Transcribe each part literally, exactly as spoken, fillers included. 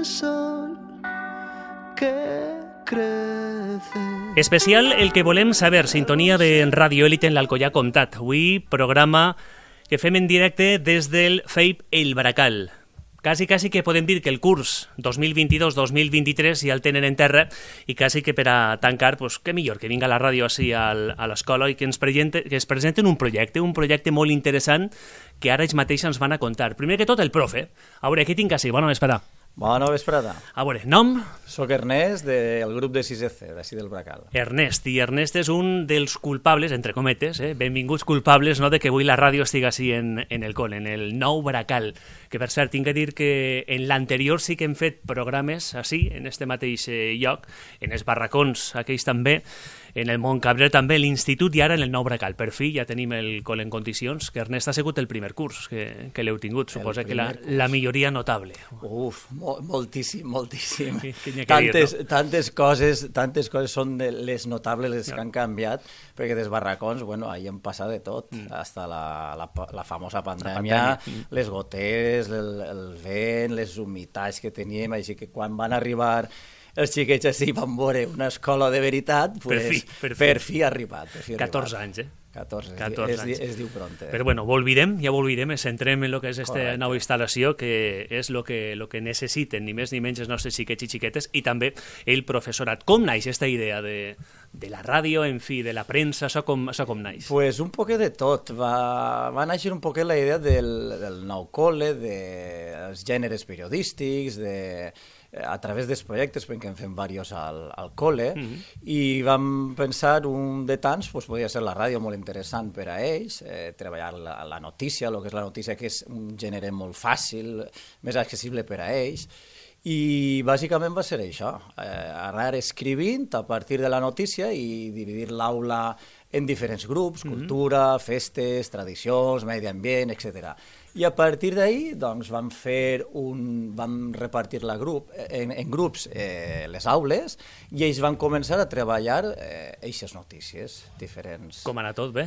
el sol que crece. Especial el que volem saber, sintonia de Radio Élite en l'Alcoià Comtat. Avui programa que fem en directe des del F E I P El Baracal. Quasi, quasi que podem dir que el curs dos mil vint-i-dos dos mil vint-i-tres ja el tenen en terra i quasi que per a tancar, pues, què millor que vinga a la ràdio així al, a l'escola i que ens, presente, que ens presenten un projecte, un projecte molt interessant que ara ells mateixos ens van a contar. Primer que tot el profe. A veure, aquí tinc així, bona vesprada. Bona vesprada. A veure, nom? Soc Ernest, del grup de sisè C, d'ací del Baracal. Ernest, i Ernest és un dels culpables, entre cometes, eh? benvinguts culpables, no?, de que avui la ràdio estigui així en, en el col, en el nou Baracal, que per cert, tinc que dir que en l'anterior sí que hem fet programes així, en este mateix lloc, en els barracons, aquells també, en el Montcabrer també, l'Institut, i ara en el nou Baracal. Per fi ja tenim el col en condicions, que Ernest ha sigut el primer curs que, que l'heu tingut, suposa que la, la milloria notable. Uf, mo moltíssim, moltíssim. Que, que tantes, dir, no? tantes, coses, tantes coses són de les notables, les no. que han canviat, perquè des barracons, bueno, ahí hem passat de tot, mm. hasta la, la, la famosa pandèmia, la pandèmia. les goteres, el, el vent, les humitats que teníem, així que quan van arribar els xiquets així van veure una escola de veritat, pues, per, fi, per, fi. per fi ha arribat. Per fi catorze arribat. anys, eh? catorze, catorze es, anys. Es, es diu pronte. Però bueno, volvirem, ja volvirem, ens centrem en el que és aquesta nova instal·lació, que és el que, lo que necessiten, ni més ni menys, els nostres xiquets i xiquetes, i també el professorat. Com naix aquesta idea de, de la ràdio, en fi, de la premsa, això com, això com naix? Pues un poquet de tot. Va, va néixer un poquet la idea del, del nou col·le, dels gèneres periodístics, de... a través dels projectes, perquè en fem diversos al, al col·le, mm-hmm. i vam pensar un de tants, pues, podia ser la ràdio molt interessant per a ells, eh, treballar la, la notícia, el que és la notícia, que és un gènere molt fàcil, més accessible per a ells, i bàsicament va ser això, eh, anar escrivint a partir de la notícia i dividir l'aula en diferents grups, mm-hmm. cultura, festes, tradicions, medi ambient, etcètera. I a partir d'ahir doncs, vam fer un, vam repartir la grup, en, en grups eh, les aules i ells van començar a treballar eh, eixes notícies diferents. Com ha anat tot, bé?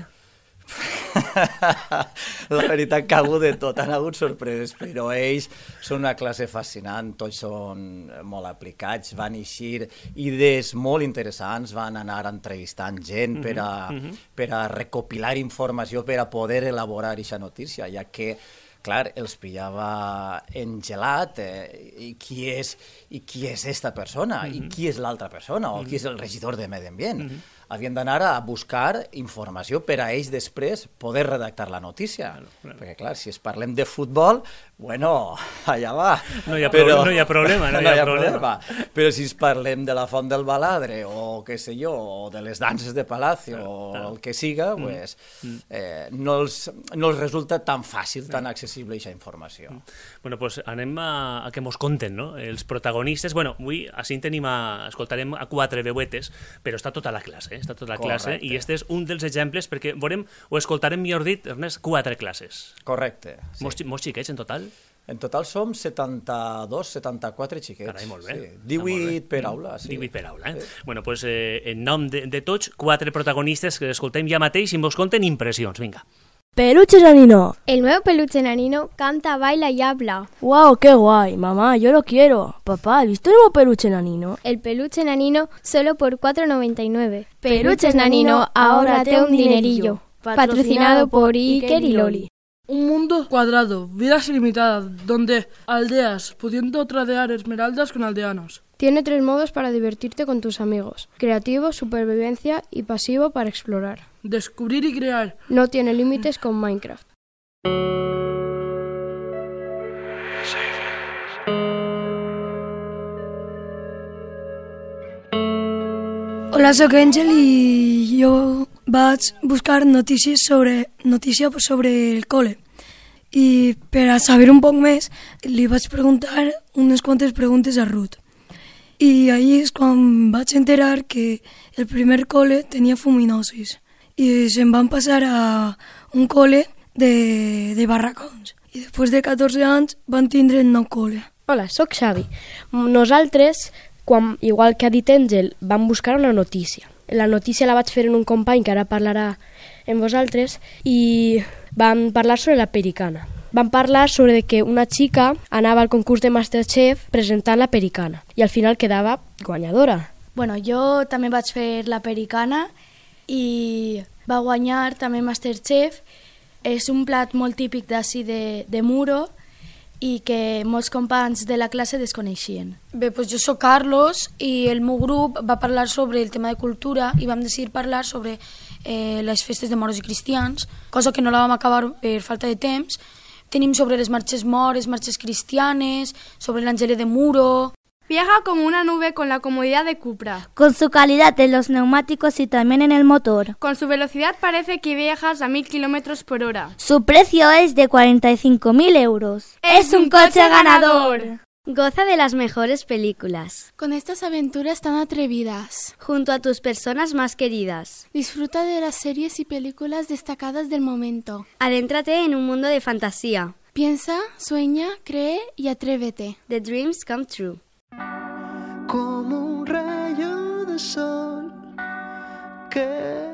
La veritat que ha hagut de tot, han hagut sorpreses, però ells són una classe fascinant, tots són molt aplicats, van eixir idees molt interessants, van anar entrevistant gent per a, mm-hmm. per a recopilar informació per a poder elaborar aquesta notícia, ja que clar, els pillava engelat, eh, i qui és i qui és esta persona, mm-hmm. i qui és l'altra persona, o mm-hmm. qui és el regidor de Medi Ambient. Mm-hmm. Havien d'anar a buscar informació per a ells després poder redactar la notícia. Claro, claro. Perquè, clar, si es parlem de futbol, bueno, allà va. No hi ha, però, no hi ha problema, no, no hi ha, hi ha problema. problema. Però si es parlem de la Font del Baladre, o què sé jo, o de les danses de Palacio, claro, claro. o el que siga, mm. pues, eh, no, els, no els resulta tan fàcil, tan accessible aquesta informació. Bueno, pues anem a, a que mos conten, no? Els protagonistes. Bueno, avui així tenim a, escoltarem a quatre veuetes, però està tota la classe, eh? Està tota la classe, correcte. I este és un dels exemples, perquè veurem, o escoltarem, millor dit, Ernest, quatre classes. Correcte. Sí. Molts, molts xiquets en total? En total som setanta-dos, setanta-quatre xiquets. Carai, molt bé. Sí. divuit per aula. Sí. divuit per aula, eh? Sí. Bueno, pues, eh, en nom de, de tots, quatre protagonistes que escoltem ja mateix i mos conten impressions, vinga. Peluche Nanino. El nuevo peluche Nanino canta, baila y habla. ¡Wow, qué guay! Mamá, yo lo quiero. Papá, ¿has visto el nuevo peluche Nanino? El peluche Nanino solo por cuatro noventa y nueve. Peluches Nanino, ahora te un dinerillo. Patrocinado por Iker y Loli. Un mundo cuadrado, vidas ilimitadas, donde aldeas pudiendo tradear esmeraldas con aldeanos. Tiene tres modos para divertirte con tus amigos: creativo, supervivencia y pasivo para explorar. Descubrir y crear. No tiene límites con Minecraft. Hola, soc Àngel i jo vaig buscar notícies sobre, notícia sobre el col·le. I per a saber un poc més li vaig preguntar unes quantes preguntes a Ruth. I ahir és quan vaig enterar que el primer col·le tenia fuminosis i se'n van passar a un col·le de, de barracons. I després de catorze anys van tindre el nou col·le. Hola, sóc Xavi. Nosaltres, quan, igual que ha dit Àngel, vam buscar una notícia. La notícia la vaig fer en un company que ara parlarà amb vosaltres i vam parlar sobre la pericana. van parlar sobre que una xica anava al concurs de Masterchef presentant la pericana i al final quedava guanyadora. Bueno, jo també vaig fer la pericana i va guanyar també Masterchef. És un plat molt típic d'ací de, de Muro i que molts companys de la classe desconeixien. Bé, doncs jo soc Carlos i el meu grup va parlar sobre el tema de cultura i vam decidir parlar sobre eh, les festes de moros i cristians, cosa que no la vam acabar per falta de temps. Tenim sobre les marxes mores, marxes cristianes, sobre l'Àngel de Muro. Viaja como una nube con la comodidad de Cupra. Con su calidad en los neumáticos y también en el motor. Con su velocidad parece que viajas a mil kilómetros por hora. Su precio es de cuarenta y cinco mil euros. ¡Es un coche ganador! Goza de las mejores películas. Con estas aventuras tan atrevidas. Junto a tus personas más queridas. Disfruta de las series y películas destacadas del momento. Adéntrate en un mundo de fantasía. Piensa, sueña, cree y atrévete. The dreams come true. Como un rayo de sol que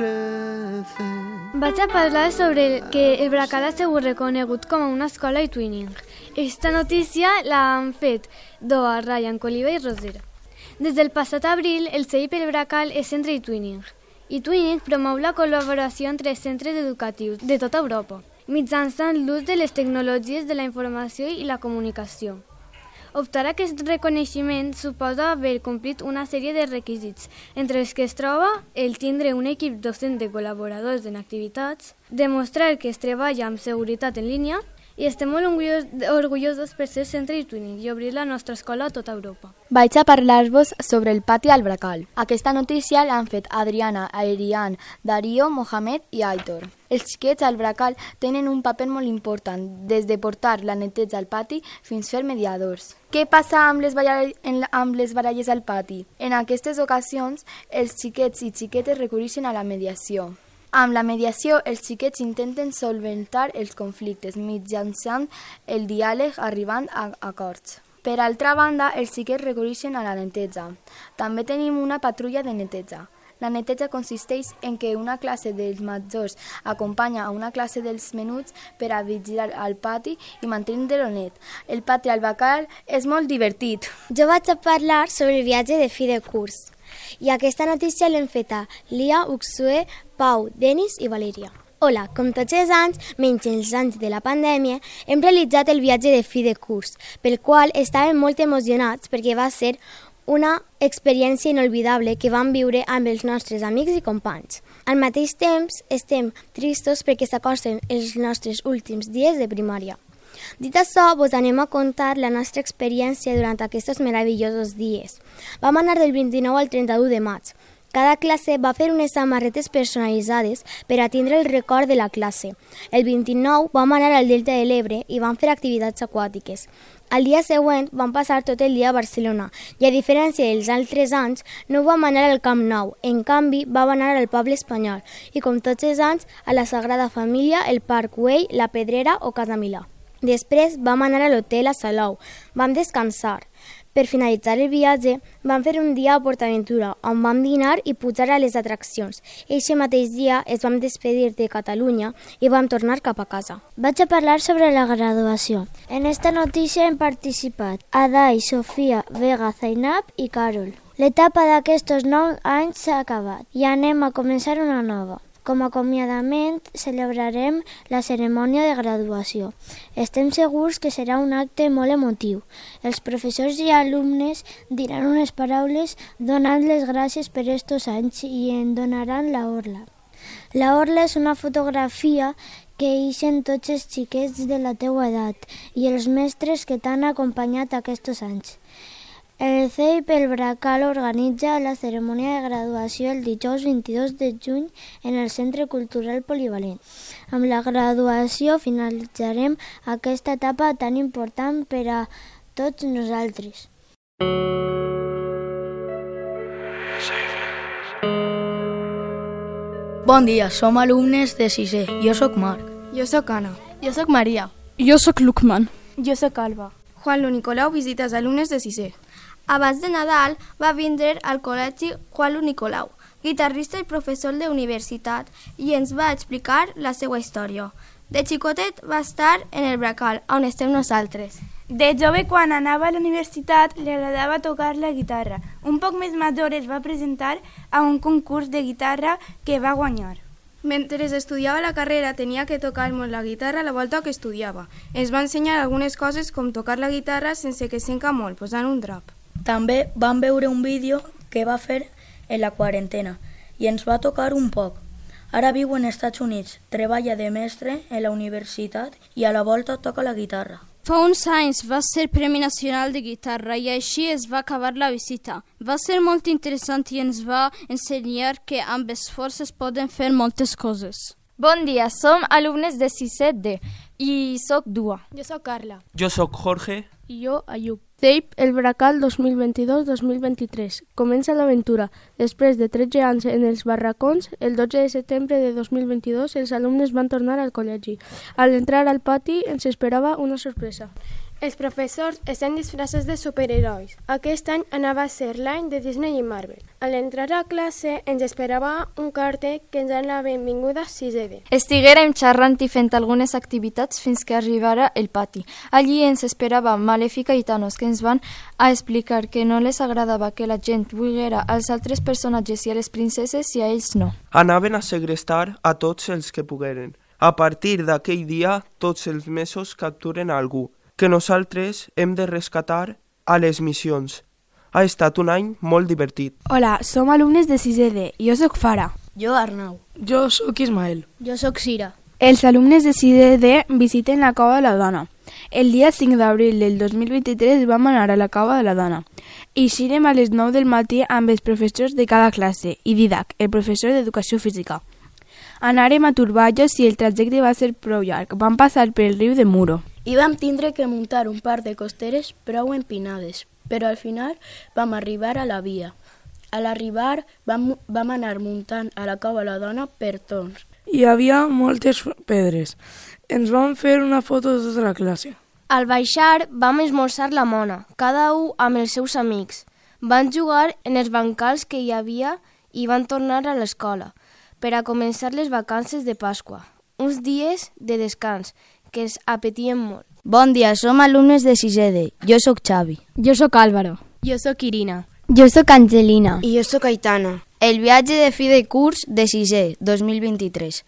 crece. Vaig a parlar sobre que el Bracal ha sigut reconegut com a una escola e-twinning. Esta notícia l'han fet Doa, Ryan, Coliva i Rosera. Des del passat abril, el C I P El Bracal és centre e-twinning. E-twinning promou la col·laboració entre centres educatius de tota Europa, mitjançant l'ús de les tecnologies de la informació i la comunicació. Optar a aquest reconeixement suposa haver complit una sèrie de requisits, entre els que es troba el tindre un equip docent de col·laboradors en activitats, demostrar que es treballa amb seguretat en línia i estem molt orgullosos per ser centre e-twinning i obrir la nostra escola a tota Europa. Vaig a parlar-vos sobre el pati al Bracal. Aquesta notícia l'han fet Adriana, Airian, Darío, Mohamed i Aitor. Els xiquets al Bracal tenen un paper molt important, des de portar la neteja al pati fins fer mediadors. Què passa amb les, baralles, amb les baralles al pati? En aquestes ocasions, els xiquets i xiquetes recurreixen a la mediació. Amb la mediació, els xiquets intenten solventar els conflictes mitjançant el diàleg arribant a acords. Per altra banda, els xiquets recurreixen a la neteja. També tenim una patrulla de neteja. La neteja consisteix en que una classe dels majors acompanya a una classe dels menuts per a vigilar al pati i mantenir-lo net. El pati al Bracal és molt divertit. Jo vaig a parlar sobre el viatge de fi de curs. I aquesta notícia l'hem feta Lia, Uxue, Pau, Denis i Valeria. Hola, com tots els anys, menys els anys de la pandèmia, hem realitzat el viatge de fi de curs, pel qual estàvem molt emocionats perquè va ser una experiència inolvidable que vam viure amb els nostres amics i companys. Al mateix temps, estem tristos perquè s'acosten els nostres últims dies de primària. Dit això, vos anem a contar la nostra experiència durant aquests meravellosos dies. Vam anar del vint-i-nou al trenta-u de maig. Cada classe va fer unes samarretes personalitzades per a tindre el record de la classe. El vint-i-nou vam anar al Delta de l'Ebre i vam fer activitats aquàtiques. Al dia següent vam passar tot el dia a Barcelona i, a diferència dels altres anys, no vam anar al Camp Nou. En canvi, vam anar al Poble Espanyol i, com tots els anys, a la Sagrada Família, el Parc Güell, la Pedrera o Casa Milà. Després vam anar a l'hotel a Salou. Vam descansar. Per finalitzar el viatge, vam fer un dia a PortAventura, on vam dinar i pujar a les atraccions. Eixe mateix dia es vam despedir de Catalunya i vam tornar cap a casa. Vaig a parlar sobre la graduació. En esta notícia hem participat Adai, Sofia, Vega, Zainab i Carol. L'etapa d'aquests nou anys s'ha acabat i anem a començar una nova. Com a acomiadament, celebrarem la cerimònia de graduació. Estem segurs que serà un acte molt emotiu. Els professors i alumnes diran unes paraules donant les gràcies per estos anys i en donaran la orla. La orla és una fotografia que ixen tots els xiquets de la teua edat i els mestres que t'han acompanyat aquests anys. El C I P El Bracal organitza la cerimònia de graduació el dijous vint-i-dos de juny en el Centre Cultural Polivalent. Amb la graduació finalitzarem aquesta etapa tan important per a tots nosaltres. Bon dia, som alumnes de sisè. Jo sóc Marc. Jo sóc Anna. Jo sóc Maria. Jo sóc Lucman. Jo sóc Alba. Juan Lu Nicolau visita els alumnes de sisè. Abans de Nadal va vindre al col·legi Juan Lu Nicolau, guitarrista i professor de universitat, i ens va explicar la seva història. De xicotet va estar en el Bracal, on estem nosaltres. De jove, quan anava a la universitat, li agradava tocar la guitarra. Un poc més major es va presentar a un concurs de guitarra que va guanyar. Mentre estudiava la carrera tenia que tocar molt la guitarra a la volta que estudiava. Ens va ensenyar algunes coses com tocar la guitarra sense que s'enca molt, posant un drap. També vam veure un vídeo que va fer en la quarantena i ens va tocar un poc. Ara viu en Estats Units, treballa de mestre en la universitat i a la volta toca la guitarra. Fa uns anys va ser Premi Nacional de Guitarra i així es va acabar la visita. Va ser molt interessant i ens va ensenyar que amb esforç es poden fer moltes coses. Bon dia, som alumnes de sisè D i soc Dua. Jo soc Carla. Jo soc Jorge. I jo, Ayub. Tape El Bracal dos mil vint-i-dos dos mil vint-i-tres. Comença l'aventura. Després de tretze anys en els barracons, el dotze de setembre de dos mil vint-i-dos els alumnes van tornar al col·legi. Al entrar al pati ens esperava una sorpresa. Els professors estan disfressats de superherois. Aquest any anava a ser l'any de Disney i Marvel. Al entrar a classe ens esperava un cartell que ens donava la benvinguda a sisè D. Estiguérem xerrant i fent algunes activitats fins que arribara el pati. Allí ens esperava Malèfica i Thanos, que ens van a explicar que no les agradava que la gent vulguera als altres personatges i a les princeses i a ells no. Anaven a segrestar a tots els que pogueren. A partir d'aquell dia, tots els mesos capturen a algú que nosaltres hem de rescatar a les missions. Ha estat un any molt divertit. Hola, som alumnes de sisè D. Jo soc Fara. Jo Arnau. Jo soc Ismael. Jo soc Cira. Els alumnes de sisè D visiten la Cova de la Dona. El dia cinc d'abril del dos mil vint-i-tres vam anar a la Cova de la Dona. Eixirem a les nou del matí amb els professors de cada classe i Didac, el professor d'Educació Física. Anàrem a Turballos i el trajecte va ser prou llarg. Vam passar pel riu de Muro. I vam tindre que muntar un par de costeres prou empinades, però al final vam arribar a la via. A l'arribar vam, vam anar muntant a la Cova de la Dona per torns. Hi havia moltes pedres. Ens vam fer una foto de tota la classe. Al baixar vam esmorzar la mona, cada un amb els seus amics. Van jugar en els bancals que hi havia i van tornar a l'escola per a començar les vacances de Pasqua, uns dies de descans que es apetien molt. Bon dia, som alumnes de sisè D. Jo sóc Xavi. Jo sóc Álvaro. Jo sóc Irina. Jo sóc Angelina. I jo sóc Aitana. El viatge de fi de curs de sisè, dos mil vint-i-tres.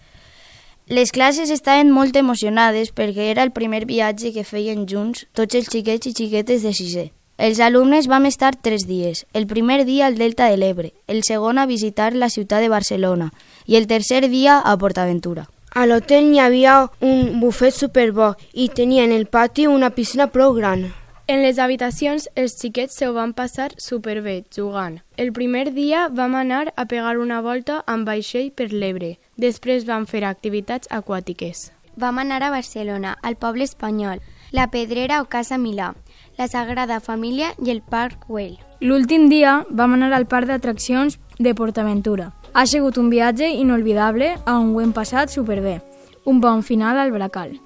Les classes estaven molt emocionades perquè era el primer viatge que feien junts tots els xiquets i xiquetes de sisè. Els alumnes vam estar tres dies. El primer dia al Delta de l'Ebre, el segon a visitar la ciutat de Barcelona i el tercer dia a PortAventura. A l'hotel hi havia un bufet superbo i tenia en el pati una piscina prou gran. En les habitacions, els xiquets se ho van passar superbé, jugant. El primer dia vam anar a pegar una volta amb vaixell per l'Ebre. Després vam fer activitats aquàtiques. Vam anar a Barcelona, al poble espanyol, la Pedrera o Casa Milà, la Sagrada Família i el Parc Güell. L'últim dia vam anar al parc d'atraccions de PortAventura. Ha sigut un viatge inolvidable on ho hem passat superbé. Un bon final al Bracal.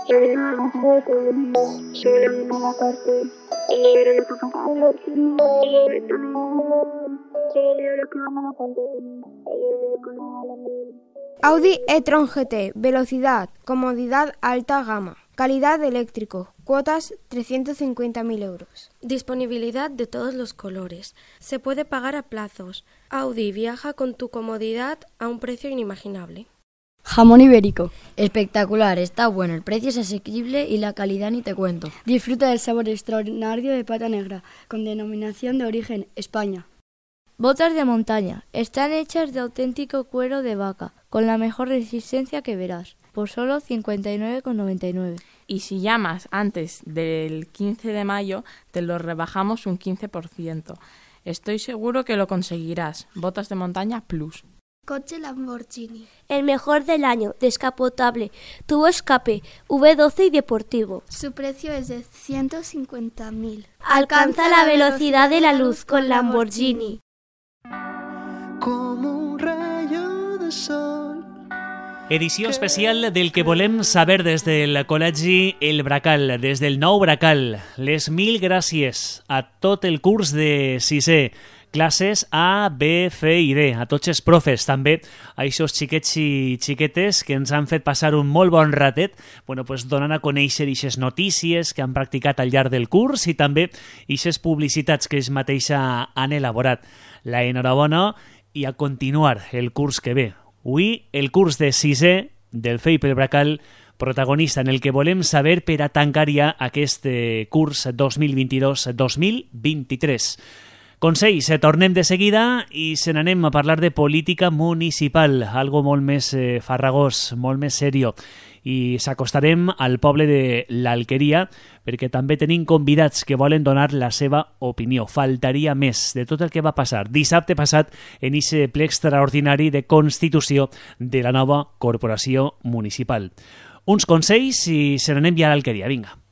Audi e-tron G T, velocidad, comodidad alta gama, calidad eléctrico, cuotas trescientos cincuenta mil euros. Disponibilidad de todos los colores. Se puede pagar a plazos. Audi viaja con tu comodidad a un precio inimaginable. Jamón ibérico. Espectacular, está bueno, el precio es asequible y la calidad ni te cuento. Disfruta del sabor extraordinario de pata negra, con denominación de origen España. Botas de montaña. Están hechas de auténtico cuero de vaca, con la mejor resistencia que verás, por solo cincuenta y nueve con noventa y nueve. Y si llamas antes del quince de mayo, te lo rebajamos un quince por ciento. Estoy seguro que lo conseguirás. Botas de montaña plus. Coche Lamborghini. El mejor del año, descapotable, tubo escape, V doce y deportivo. Su precio es de ciento cincuenta mil. Alcanza la velocidad de la luz con Lamborghini. Como un rayo de sol. Edició especial del que volem saber des del Col·legi El Bracal, des del nou Bracal. Les mil gràcies a tot el curs de sisè classes A, B, C i D, a tots els profes, també a aquests xiquets i xiquetes que ens han fet passar un molt bon ratet, bueno, pues donant a conèixer aquestes notícies que han practicat al llarg del curs i també aquestes publicitats que ells mateixos han elaborat. La enhorabona i a continuar el curs que ve. Avui el curs de sisè del F E I P El Bracal, protagonista en el que volem saber per a tancar ja aquest curs dos mil vint-i-dos dos mil vint-i-tres. Consells, tornem de seguida i se n'anem a parlar de política municipal, algo molt més eh, farragós, molt més serio. I s'acostarem al poble de l'Alqueria perquè també tenim convidats que volen donar la seva opinió. Faltaria més de tot el que va passar dissabte passat en aquest ple extraordinari de constitució de la nova corporació municipal. Uns consells i se n'anem ja a l'Alqueria. Vinga.